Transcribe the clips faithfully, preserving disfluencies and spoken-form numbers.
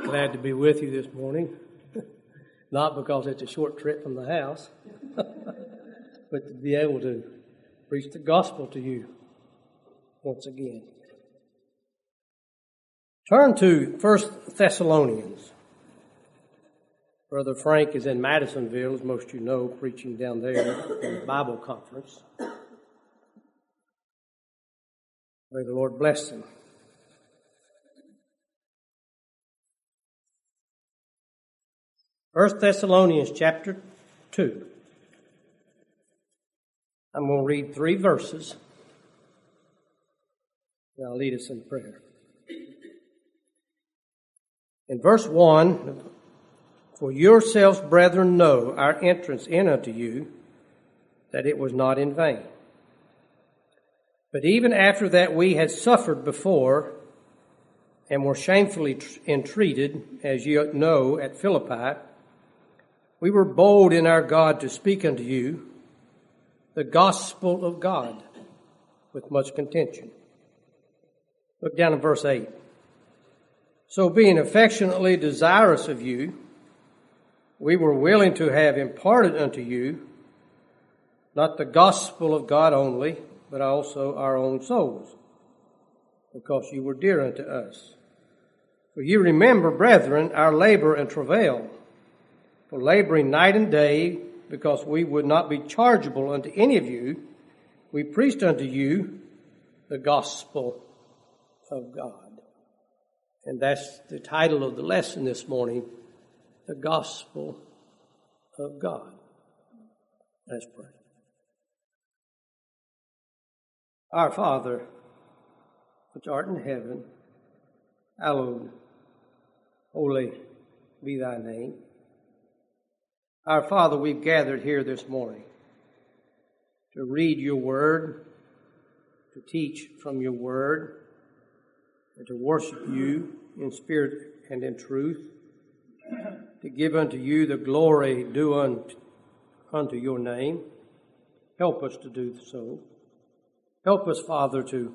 Glad to be with you this morning. Not because it's a short trip from the house, but to be able to preach the gospel to you once again. Turn to First Thessalonians. Brother Frank is in Madisonville, as most of you know, preaching down there in the Bible conference. May the Lord bless him. First Thessalonians chapter two. I'm going to read three verses. And I'll lead us in prayer. In verse one, for yourselves, brethren, know our entrance in unto you, that it was not in vain. But even after that we had suffered before, and were shamefully entreated, as you know, at Philippi, we were bold in our God to speak unto you the gospel of God with much contention. Look down in verse eight. So being affectionately desirous of you, we were willing to have imparted unto you not the gospel of God only, but also our own souls, because you were dear unto us. For you remember, brethren, our labor and travail, for laboring night and day, because we would not be chargeable unto any of you, we preached unto you the gospel of God. And that's the title of the lesson this morning, the gospel of God. Let's pray. Our Father, which art in heaven, hallowed, holy be thy name. Our Father, we've gathered here this morning to read your word, to teach from your word, and to worship you in spirit and in truth, to give unto you the glory due unto, unto your name. Help us to do so. Help us, Father, to,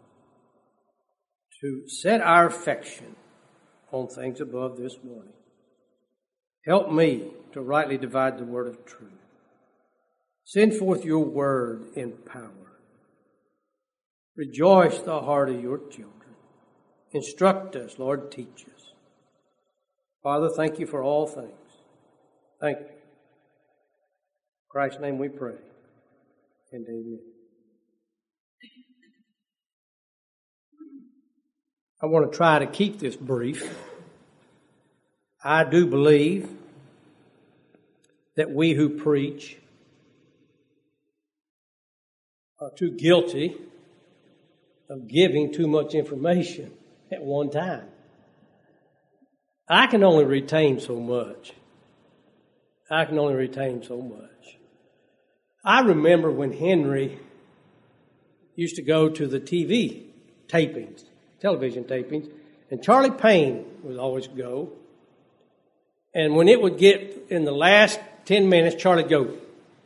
to set our affection on things above this morning. Help me to rightly divide the word of truth. Send forth your word in power. Rejoice the heart of your children. Instruct us, Lord, teach us. Father, thank you for all things. Thank you. In Christ's name we pray. And amen. I want to try to keep this brief. I do believe that we who preach are too guilty of giving too much information at one time. I can only retain so much. I can only retain so much. I remember when Henry used to go to the T V tapings, television tapings, and Charlie Payne would always go. And when it would get in the last ten minutes, Charlie'd go.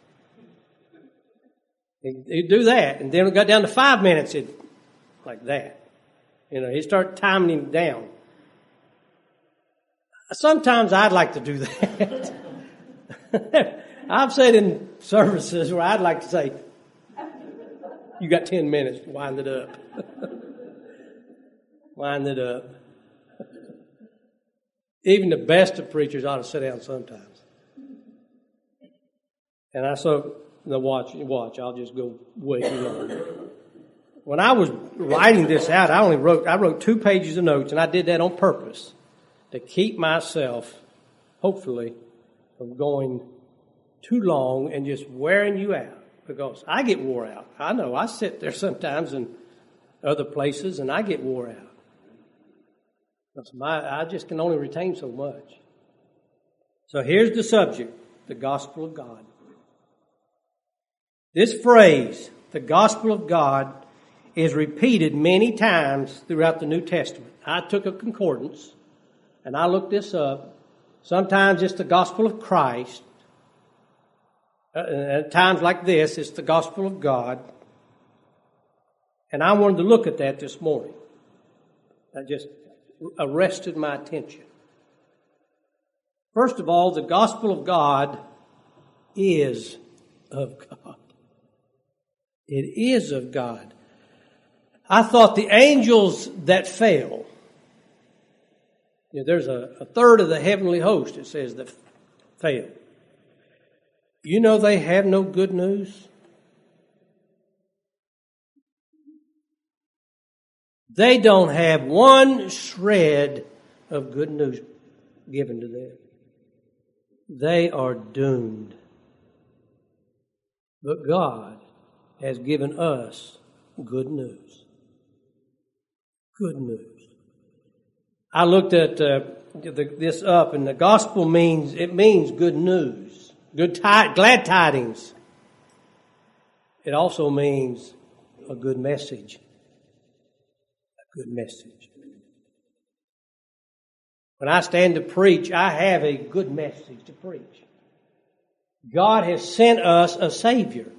He'd do that. And then it got down to five minutes, it'd, like that. You know, he'd start timing him down. Sometimes I'd like to do that. I've said in services where I'd like to say, you got ten minutes to wind it up. Wind it up. Even the best of preachers ought to sit down sometimes. And I so the watch watch, I'll just go way too long. When I was writing this out, I only wrote I wrote two pages of notes, and I did that on purpose to keep myself, hopefully, from going too long and just wearing you out. Because I get wore out. I know I sit there sometimes in other places and I get wore out. That's my, I just can only retain so much. So here's the subject, the gospel of God. This phrase, the gospel of God, is repeated many times throughout the New Testament. I took a concordance and I looked this up. Sometimes it's the gospel of Christ. At times like this, it's the gospel of God. And I wanted to look at that this morning. That just arrested my attention. First of all, the gospel of God is of God. It is of God. I thought the angels that fell, you know, there's a, a third of the heavenly host, it says, that failed. You know they have no good news? They don't have one shred of good news given to them. They are doomed. But God has given us good news. Good news. I looked at uh, the, this up, and the gospel means, it means good news, good ti- glad tidings. It also means a good message. A good message. When I stand to preach, I have a good message to preach. God has sent us a Savior.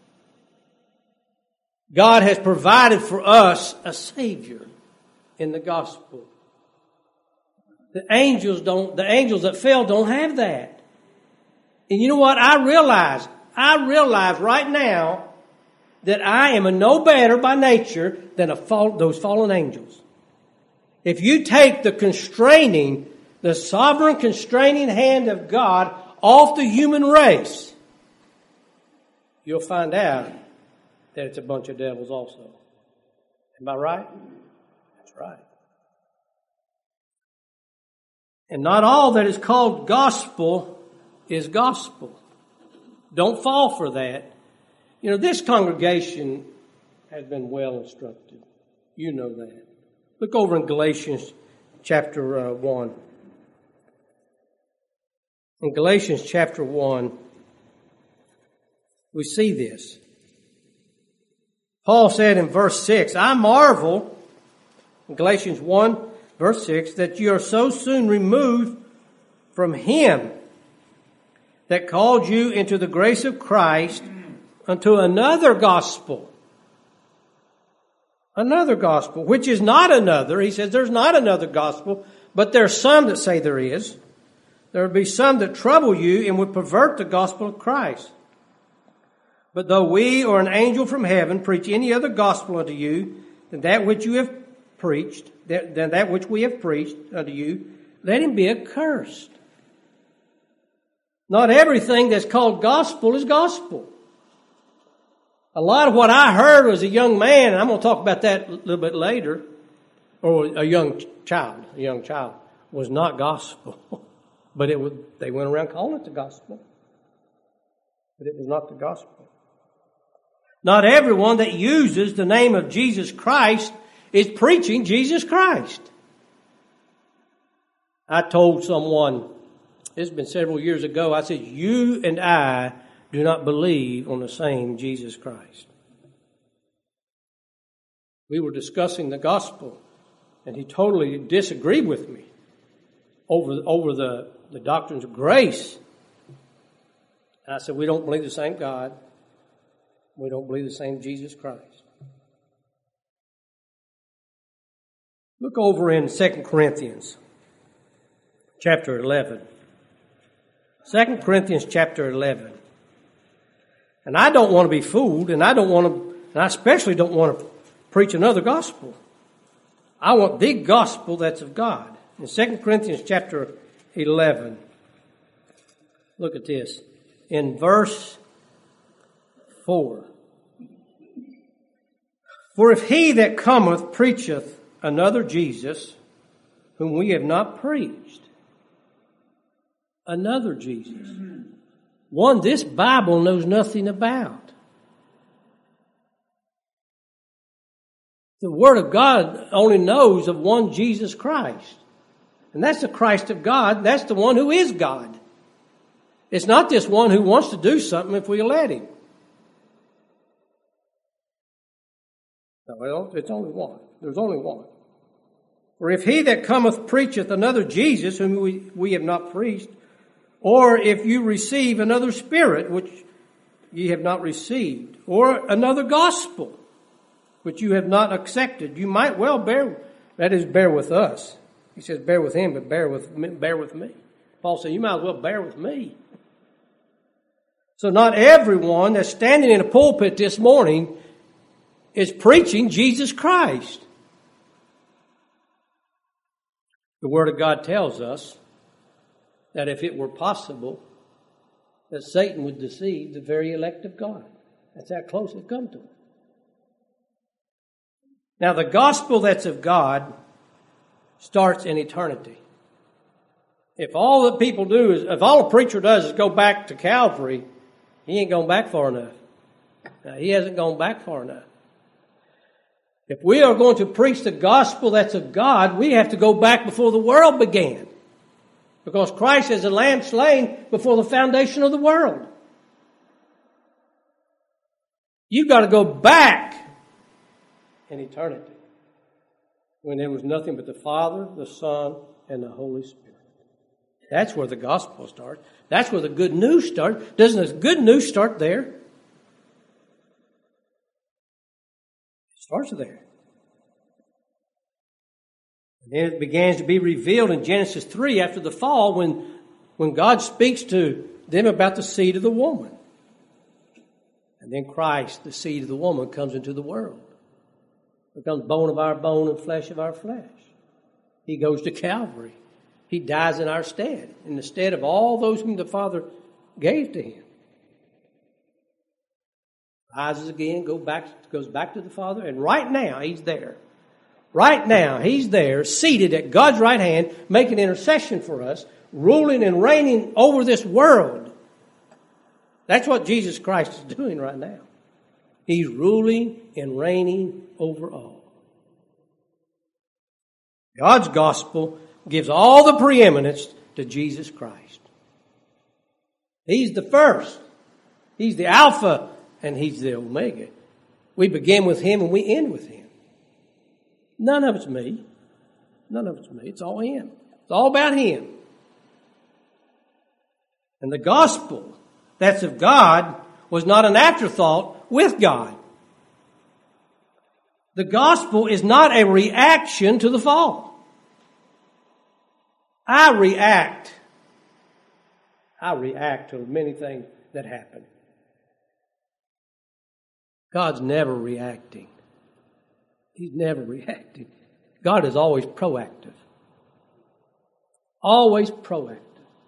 God has provided for us a Savior in the gospel. The angels don't, the angels that fell don't have that. And you know what? I realize, I realize right now that I am a no better by nature than a fall, those fallen angels. If you take the constraining, the sovereign constraining hand of God off the human race, you'll find out that it's a bunch of devils also. Am I right? That's right. And not all that is called gospel is gospel. Don't fall for that. You know, this congregation has been well instructed. You know that. Look over in Galatians chapter uh, one. In Galatians chapter one, we see this. Paul said in verse six, I marvel, in Galatians one, verse six, that you are so soon removed from him that called you into the grace of Christ unto another gospel. Another gospel, which is not another. He says there's not another gospel, but there are some that say there is. There will be some that trouble you and would pervert the gospel of Christ. But though we or an angel from heaven preach any other gospel unto you than that which you have preached, than that which we have preached unto you, let him be accursed. Not everything that's called gospel is gospel. A lot of what I heard as a young man, and I'm going to talk about that a little bit later, or a young child, a young child, was not gospel. But it was, they went around calling it the gospel. But it was not the gospel. Not everyone that uses the name of Jesus Christ is preaching Jesus Christ. I told someone, this has been several years ago, I said, you and I do not believe on the same Jesus Christ. We were discussing the gospel, and he totally disagreed with me over, over the, the doctrines of grace. And I said, we don't believe the same God. We don't believe the same Jesus Christ. Look over in Second Corinthians chapter eleven. Second Corinthians chapter eleven. And I don't want to be fooled, and I don't want to, and I especially don't want to preach another gospel. I want the gospel that's of God. In Second Corinthians chapter eleven, look at this. In verse four. For if he that cometh preacheth another Jesus, whom we have not preached, another Jesus, one this Bible knows nothing about. The Word of God only knows of one Jesus Christ. And that's the Christ of God. That's the one who is God. It's not this one who wants to do something if we let him. Well, it's only one. There's only one. For if he that cometh preacheth another Jesus, whom we, we have not preached, or if you receive another spirit, which ye have not received, or another gospel, which you have not accepted, you might well bear, that is, bear with us. He says, bear with him, but bear with me, bear with me. Paul said, you might as well bear with me. So not everyone that's standing in a pulpit this morning is preaching Jesus Christ. The Word of God tells us that if it were possible, that Satan would deceive the very elect of God. That's how close it come to it. Now, the gospel that's of God starts in eternity. If all that people do is, if all a preacher does is go back to Calvary, he ain't gone back far enough. Now, he hasn't gone back far enough. If we are going to preach the gospel that's of God, we have to go back before the world began. Because Christ is a lamb slain before the foundation of the world. You've got to go back in eternity, when there was nothing but the Father, the Son, and the Holy Spirit. That's where the gospel starts. That's where the good news starts. Doesn't the good news start there? It starts there. And then it begins to be revealed in Genesis three after the fall, when, when God speaks to them about the seed of the woman. And then Christ, the seed of the woman, comes into the world. Becomes bone of our bone and flesh of our flesh. He goes to Calvary. He dies in our stead, in the stead of all those whom the Father gave to him. Rises again, go back, goes back to the Father, and right now he's there. Right now he's there, seated at God's right hand, making intercession for us, ruling and reigning over this world. That's what Jesus Christ is doing right now. He's ruling and reigning over all. God's gospel gives all the preeminence to Jesus Christ. He's the first. He's the Alpha and He's the Omega. We begin with Him and we end with Him. None of it's me. None of it's me. It's all Him. It's all about Him. And the gospel that's of God was not an afterthought with God. The gospel is not a reaction to the fall. I react. I react to many things that happen. God's never reacting. He's never reacting. God is always proactive. Always proactive.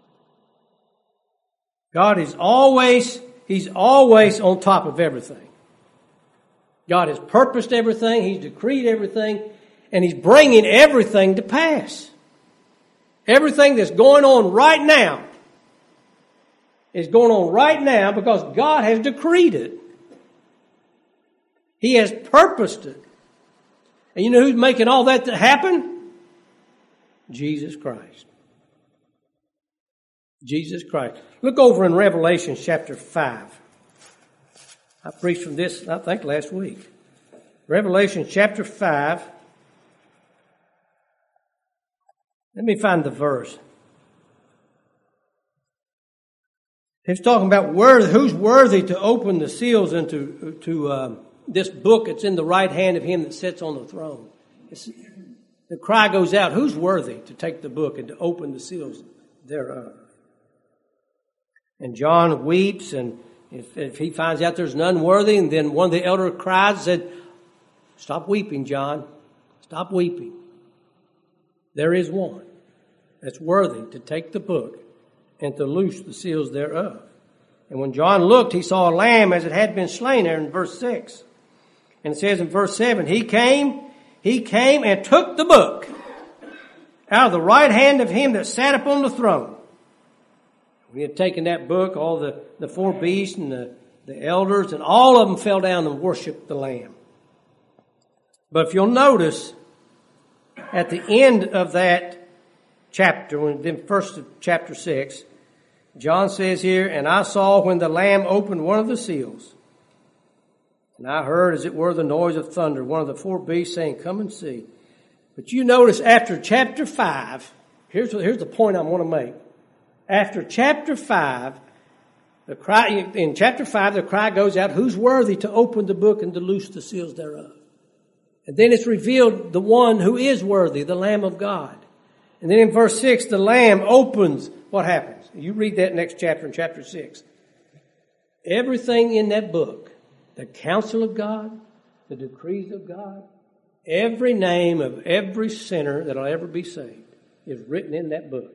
God is always, He's always on top of everything. God has purposed everything. He's decreed everything. And He's bringing everything to pass. Everything that's going on right now is going on right now because God has decreed it. He has purposed it. And you know who's making all that to happen? Jesus Christ. Jesus Christ. Look over in Revelation chapter five. I preached from this, I think, last week. Revelation chapter five. Let me find the verse. It's talking about worthy, who's worthy to open the seals into to um, this book that's in the right hand of Him that sits on the throne. It's, the cry goes out, who's worthy to take the book and to open the seals thereof? And John weeps, and if, if he finds out there's none worthy, and then one of the elder cries and said, stop weeping, John. Stop weeping. There is one that's worthy to take the book and to loose the seals thereof. And when John looked, he saw a lamb as it had been slain there in verse six. And it says in verse seven, He came, He came and took the book out of the right hand of Him that sat upon the throne. We had taken that book, all the, the four beasts and the, the elders, and all of them fell down and worshiped the Lamb. But if you'll notice, at the end of that chapter, when then first of chapter six, John says here, and I saw when the Lamb opened one of the seals, and I heard as it were the noise of thunder, one of the four beasts saying, come and see. But you notice after chapter five, here's, here's the point I want to make. After chapter five, the cry, in chapter five, the cry goes out, who's worthy to open the book and to loose the seals thereof? And then it's revealed the one who is worthy, the Lamb of God. And then in verse six, the Lamb opens what happens? You read that next chapter in chapter six. Everything in that book, the counsel of God, the decrees of God, every name of every sinner that'll ever be saved is written in that book.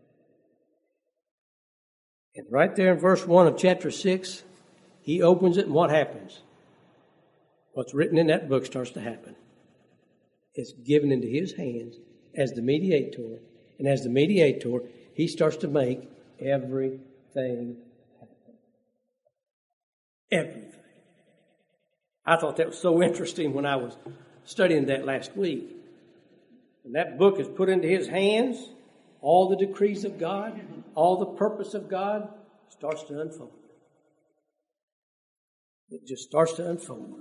And right there in verse one of chapter six, he opens it, and what happens? What's written in that book starts to happen. It's given into his hands as the mediator. And as the mediator, he starts to make everything happen. Everything. I thought that was so interesting when I was studying that last week. And that book is put into his hands. All the decrees of God, all the purpose of God starts to unfold. It just starts to unfold.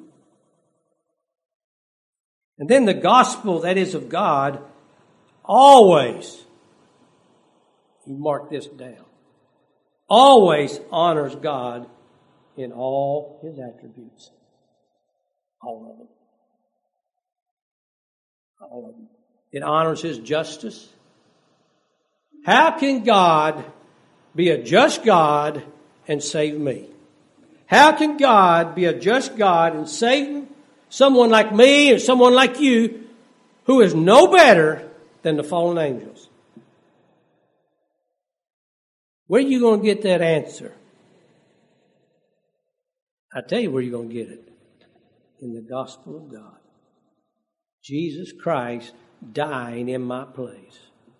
And then the gospel that is of God always, you mark this down, always honors God in all his attributes. All of them. All of them. It honors his justice. How can God be a just God and save me? How can God be a just God and save someone like me and someone like you who is no better than the fallen angels? Where are you going to get that answer? I tell you where you're going to get it. In the gospel of God. Jesus Christ dying in my place.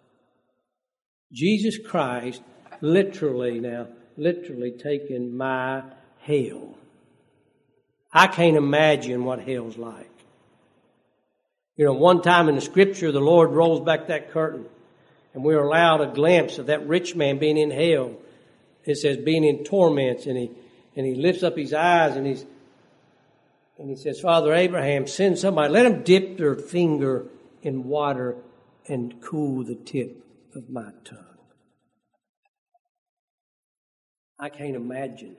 Jesus Christ literally now, literally taking my hell. I can't imagine what hell's like. You know, one time in the scripture, the Lord rolls back that curtain and we are allowed a glimpse of that rich man being in hell. It says being in torments, and he and he lifts up his eyes and he's and he says, Father Abraham, send somebody, let them dip their finger in water and cool the tip of my tongue. I can't imagine.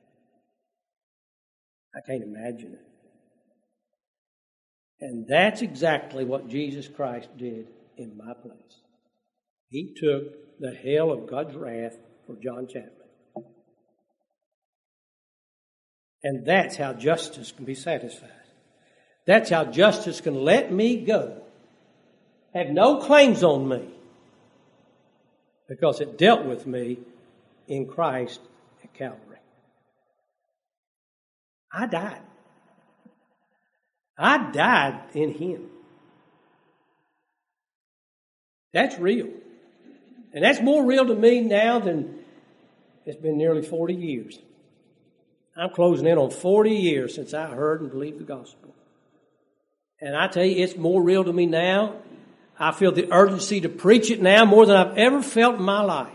I can't imagine it. And that's exactly what Jesus Christ did in my place. He took the hell of God's wrath for John Chapman. And that's how justice can be satisfied. That's how justice can let me go. Have no claims on me. Because it dealt with me in Christ at Calvary. I died. I died in Him. That's real. And that's more real to me now than it's been nearly forty years. I'm closing in on forty years since I heard and believed the gospel. And I tell you, it's more real to me now. I feel the urgency to preach it now more than I've ever felt in my life.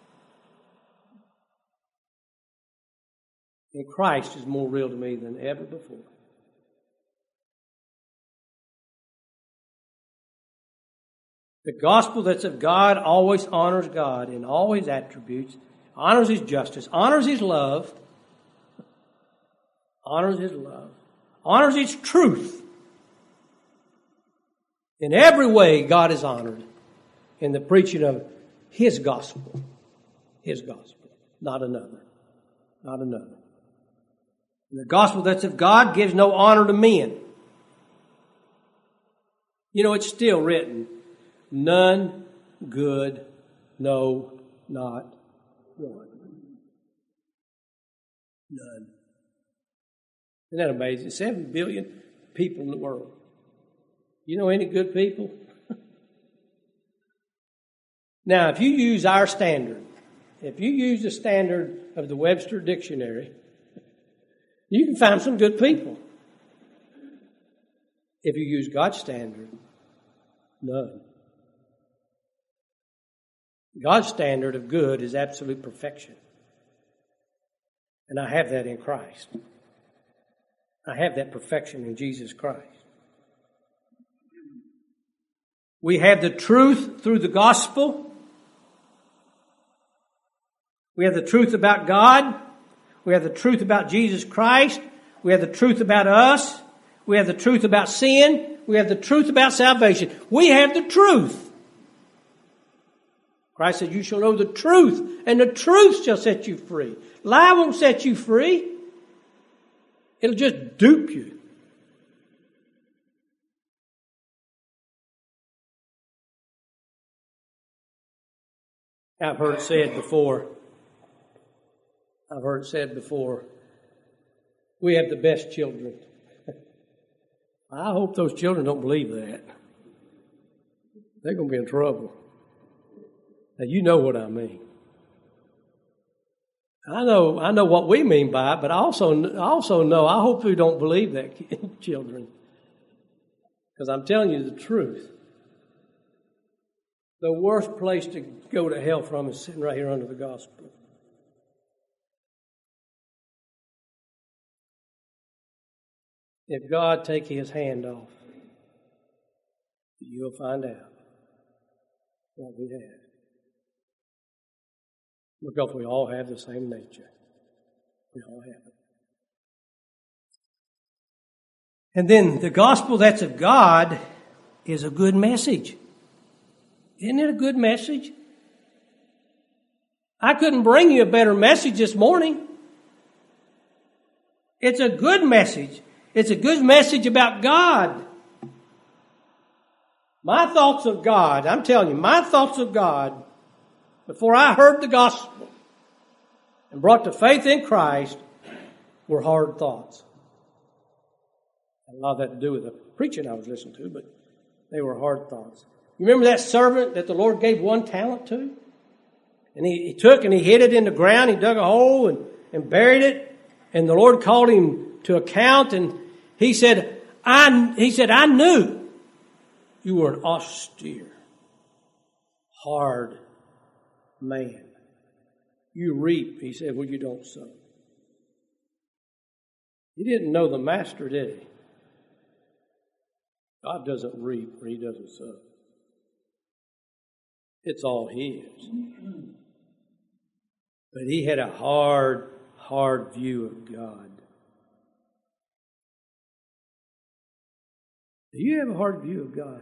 And Christ is more real to me than ever before. The gospel that's of God always honors God in all His attributes, honors His justice, honors His love, honors His love, honors His truth. In every way, God is honored in the preaching of His gospel. His gospel, not another. Not another. And the gospel that's of God gives no honor to men. You know, it's still written, none good, no, not one. None. Isn't that amazing? Seven billion people in the world. You know any good people? Now, if you use our standard, if you use the standard of the Webster Dictionary, you can find some good people. If you use God's standard, none. God's standard of good is absolute perfection. And I have that in Christ. I have that perfection in Jesus Christ. We have the truth through the gospel. We have the truth about God. We have the truth about Jesus Christ. We have the truth about us. We have the truth about sin. We have the truth about salvation. We have the truth. Christ said, you shall know the truth, and the truth shall set you free. Lie won't set you free. It'll just dupe you. I've heard it said before. I've heard it said before. We have the best children. I hope those children don't believe that. They're going to be in trouble. Now, you know what I mean. I know I know what we mean by it, but I also, I also know, I hope you don't believe that, children. Because I'm telling you the truth. The worst place to go to hell from is sitting right here under the gospel. If God take His hand off, you'll find out what we have. Because we all have the same nature. We all have it. And then the gospel that's of God is a good message. Isn't it a good message? I couldn't bring you a better message this morning. It's a good message. It's a good message about God. My thoughts of God, I'm telling you, my thoughts of God, before I heard the gospel and brought to faith in Christ, were hard thoughts. A lot of that to do with the preaching I was listening to, but they were hard thoughts. You remember that servant that the Lord gave one talent to? And he, he took and he hid it in the ground. He dug a hole and, and buried it. And the Lord called him to account. And he said, I, he said, I knew you were an austere, hard man. You reap, he said, where you don't sow. He didn't know the master, did he? God doesn't reap where He doesn't sow. It's all His. But he had a hard, hard view of God. Do you have a hard view of God?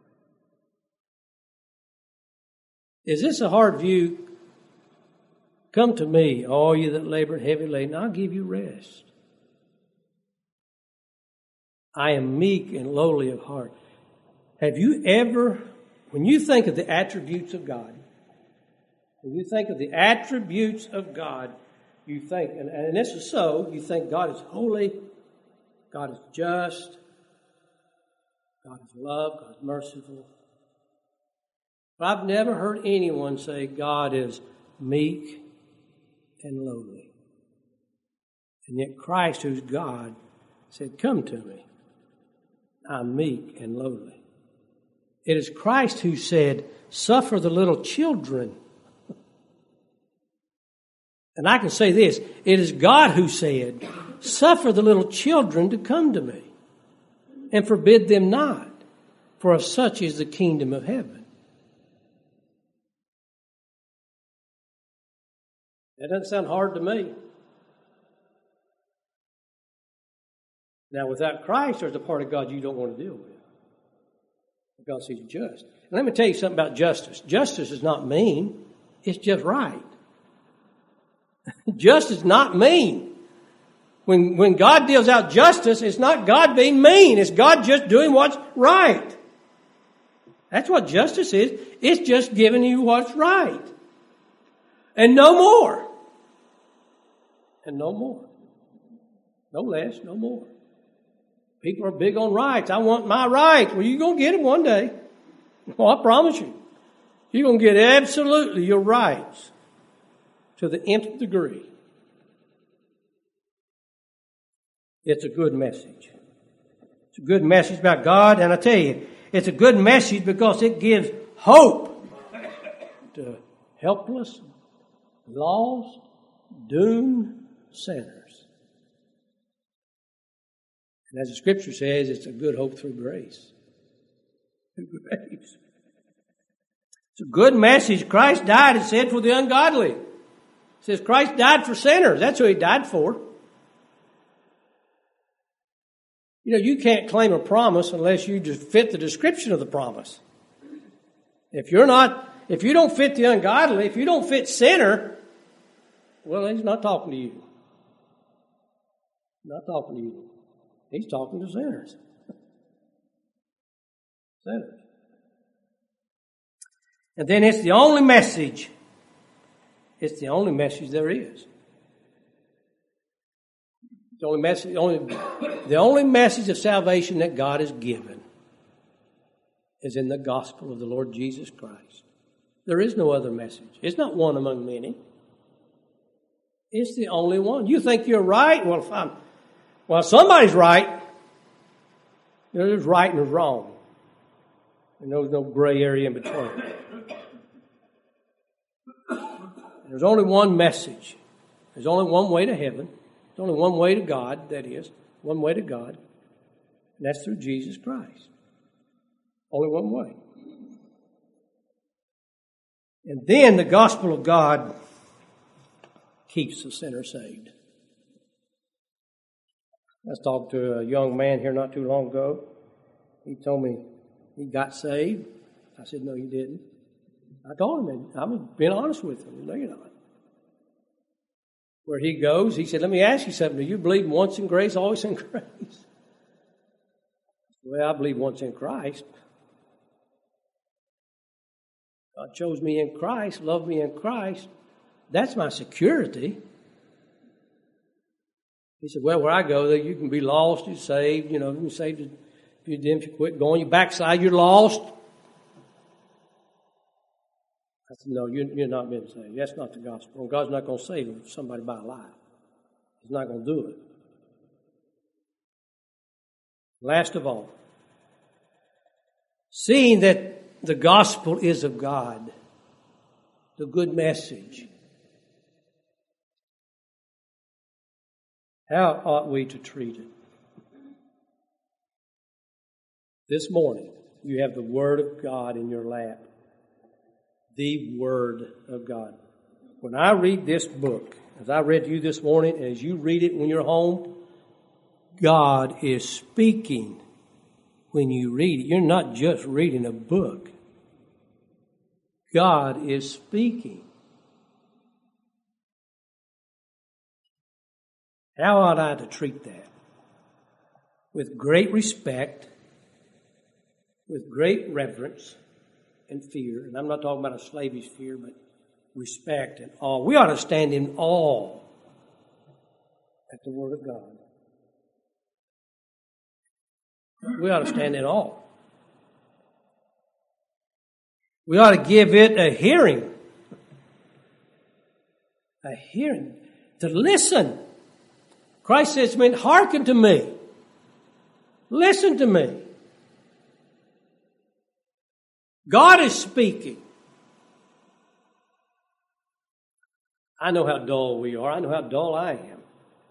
Is this a hard view? Come to me, all you that labor and heavy laden, I'll give you rest. I am meek and lowly of heart. Have you ever, when you think of the attributes of God, when you think of the attributes of God, you think, and, and this is so, you think God is holy, God is just, God is love, God is merciful. But I've never heard anyone say God is meek and lowly. And yet Christ, who's God, said, come to me. I'm meek and lowly. It is Christ who said, suffer the little children. And I can say this, it is God who said, suffer the little children to come to me, and forbid them not, for of such is the kingdom of heaven. That doesn't sound hard to me. Now, without Christ, there's a part of God you don't want to deal with, because He's just. And let me tell you something about justice. Justice is not mean. It's just right. Justice is not mean. When, when God deals out justice, it's not God being mean. It's God just doing what's right. That's what justice is. It's just giving you what's right. And no more. And no more. No less, no more. People are big on rights. I want my rights. Well, you're going to get them one day. Well, I promise you. You're going to get absolutely your rights to the nth degree. It's a good message. It's a good message about God. And I tell you, it's a good message because it gives hope to helpless, lost, doomed sinners. And as the Scripture says, it's a good hope through grace. Through grace. It's a good message. Christ died, it said, for the ungodly. It says Christ died for sinners. That's who He died for. You know, you can't claim a promise unless you just fit the description of the promise. If you're not, if you don't fit the ungodly, if you don't fit sinner, well, he's not talking to you. Not talking to you. He's talking to sinners. Sinners. And then it's the only message. It's the only message there is. The only message, only, the only message of salvation that God has given is in the gospel of the Lord Jesus Christ. There is no other message. It's not one among many. It's the only one. You think you're right? Well, if I'm, well, somebody's right. There's right and there's wrong. And there's no gray area in between. There's only one message. There's only one way to heaven. There's only one way to God, that is. One way to God. And that's through Jesus Christ. Only one way. And then the gospel of God keeps the sinner saved. I was talking to a young man here not too long ago. He told me he got saved. I said, no, you didn't. I told him, I was being honest with him. No, you're not. Where he goes, he said, let me ask you something. Do you believe once in grace, always in grace? Well, I believe once in Christ. God chose me in Christ, loved me in Christ. That's my security. He said, well, where I go, you can be lost, you're saved. You know, you can saved if you if you quit going, you backslide, you're lost. I said, no, you're, you're not being saved. That's not the gospel. And God's not going to save somebody by a lie. He's not going to do it. Last of all, seeing that the gospel is of God, the good message, how ought we to treat it? This morning, you have the Word of God in your lap. The Word of God. When I read this book, as I read to you this morning, and as you read it when you're home, God is speaking when you read it. You're not just reading a book. God is speaking. How ought I to treat that? With great respect, with great reverence and fear. And I'm not talking about a slavish fear, but respect and awe. We ought to stand in awe at the Word of God. We ought to stand in awe. We ought to give it a hearing. A hearing. To listen. Christ says to me, hearken to me. Listen to me. God is speaking. I know how dull we are. I know how dull I am.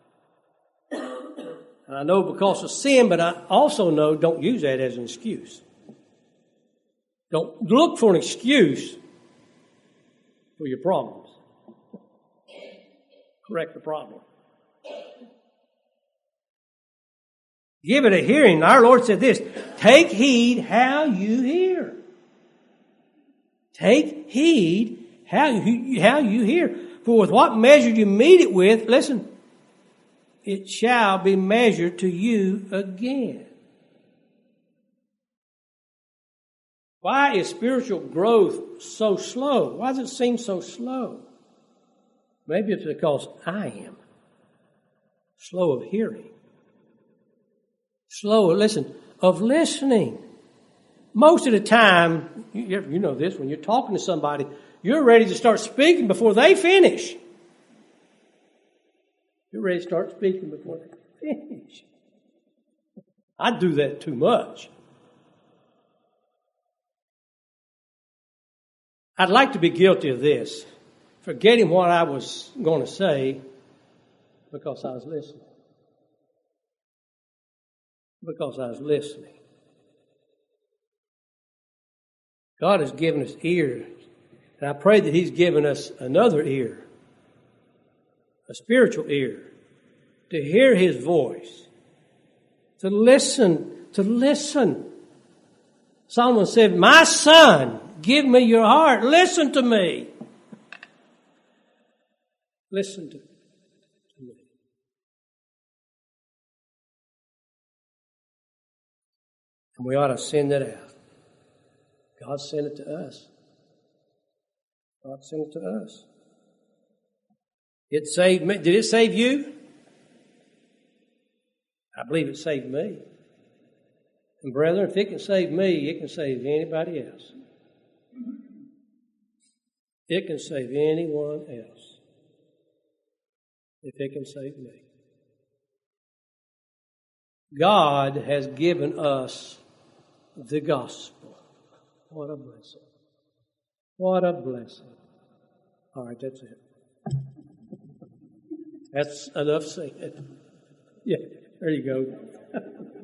And I know because of sin, but I also know don't use that as an excuse. Don't look for an excuse for your problems. Correct the problem. Give it a hearing. Our Lord said this, take heed how you hear. Take heed how you, how you hear. For with what measure you meet it with, listen, it shall be measured to you again. Why is spiritual growth so slow? Why does it seem so slow? Maybe it's because I am slow of hearing. Slow, listen, of listening. Most of the time, you, you know this, when you're talking to somebody, you're ready to start speaking before they finish. You're ready to start speaking before they finish. I do that too much. I'd like to be guilty of this, forgetting what I was going to say because I was listening. Because I was listening. God has given us ears, and I pray that He's given us another ear, a spiritual ear, to hear His voice, to listen, to listen. Solomon said, my son, Give me your heart. Listen to me. Listen to, to me. And we ought to send it out. God sent it to us. God sent it to us. It saved me. Did it save you? I believe it saved me. And brethren, if it can save me, it can save anybody else. It can save anyone else. If it can save me. God has given us the gospel. What a blessing. What a blessing. All right, that's it. That's enough said. Yeah, there you go.